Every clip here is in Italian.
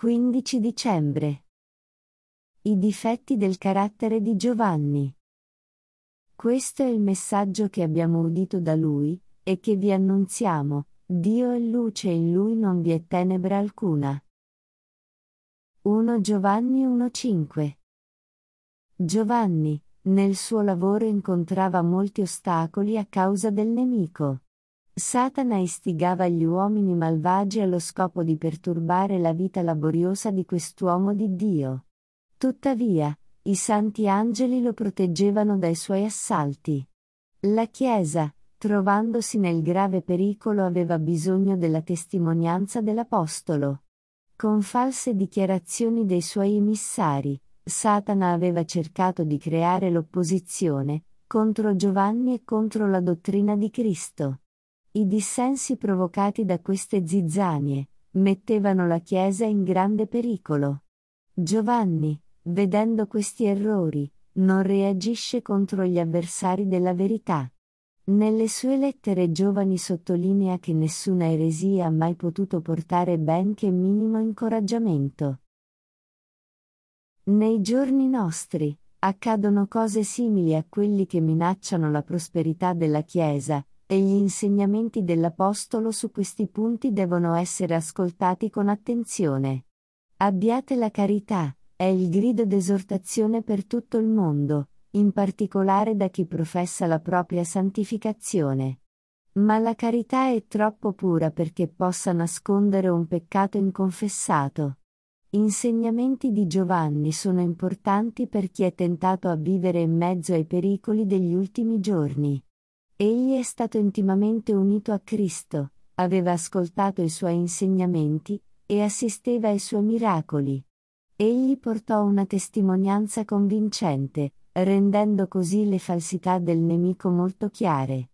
15 dicembre. I difetti del carattere di Giovanni. Questo è il messaggio che abbiamo udito da lui, e che vi annunziamo: Dio è luce e in lui non vi è tenebra alcuna. 1 Giovanni 1,5. Giovanni, nel suo lavoro incontrava molti ostacoli a causa del nemico. Satana istigava gli uomini malvagi allo scopo di perturbare la vita laboriosa di quest'uomo di Dio. Tuttavia, i santi angeli lo proteggevano dai suoi assalti. La Chiesa, trovandosi nel grave pericolo, aveva bisogno della testimonianza dell'Apostolo. Con false dichiarazioni dei suoi emissari, Satana aveva cercato di creare l'opposizione contro Giovanni e contro la dottrina di Cristo. I dissensi provocati da queste zizzanie mettevano la Chiesa in grande pericolo. Giovanni, vedendo questi errori, non reagisce contro gli avversari della verità. Nelle sue lettere Giovanni sottolinea che nessuna eresia ha mai potuto portare benché minimo incoraggiamento. Nei giorni nostri, accadono cose simili a quelli che minacciano la prosperità della Chiesa, e gli insegnamenti dell'Apostolo su questi punti devono essere ascoltati con attenzione. Abbiate la carità, è il grido d'esortazione per tutto il mondo, in particolare da chi professa la propria santificazione. Ma la carità è troppo pura perché possa nascondere un peccato inconfessato. Insegnamenti di Giovanni sono importanti per chi è tentato a vivere in mezzo ai pericoli degli ultimi giorni. Egli è stato intimamente unito a Cristo, aveva ascoltato i suoi insegnamenti, e assisteva ai suoi miracoli. Egli portò una testimonianza convincente, rendendo così le falsità del nemico molto chiare.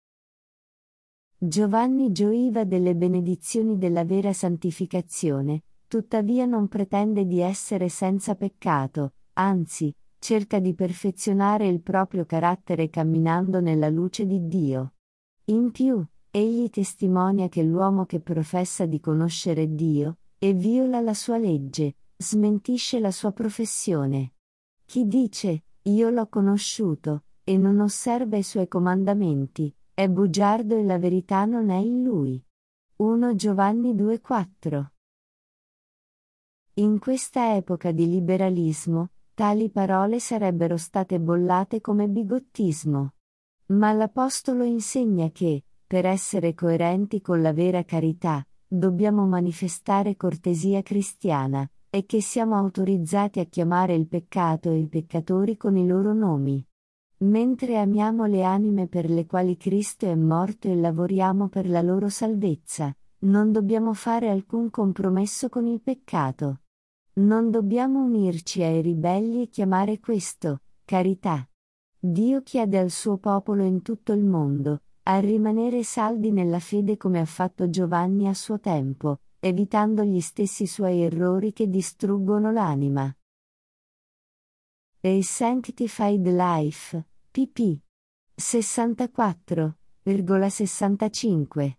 Giovanni gioiva delle benedizioni della vera santificazione, tuttavia non pretende di essere senza peccato, anzi, cerca di perfezionare il proprio carattere camminando nella luce di Dio. In più, egli testimonia che l'uomo che professa di conoscere Dio, e viola la sua legge, smentisce la sua professione. Chi dice, io l'ho conosciuto, e non osserva i suoi comandamenti, è bugiardo e la verità non è in lui. 1 Giovanni 2,4. In questa epoca di liberalismo, tali parole sarebbero state bollate come bigottismo. Ma l'Apostolo insegna che, per essere coerenti con la vera carità, dobbiamo manifestare cortesia cristiana, e che siamo autorizzati a chiamare il peccato e i peccatori con i loro nomi. Mentre amiamo le anime per le quali Cristo è morto e lavoriamo per la loro salvezza, non dobbiamo fare alcun compromesso con il peccato. Non dobbiamo unirci ai ribelli e chiamare questo carità. Dio chiede al suo popolo in tutto il mondo a rimanere saldi nella fede come ha fatto Giovanni a suo tempo, evitando gli stessi suoi errori che distruggono l'anima. A Sanctified Life, pp. 64,65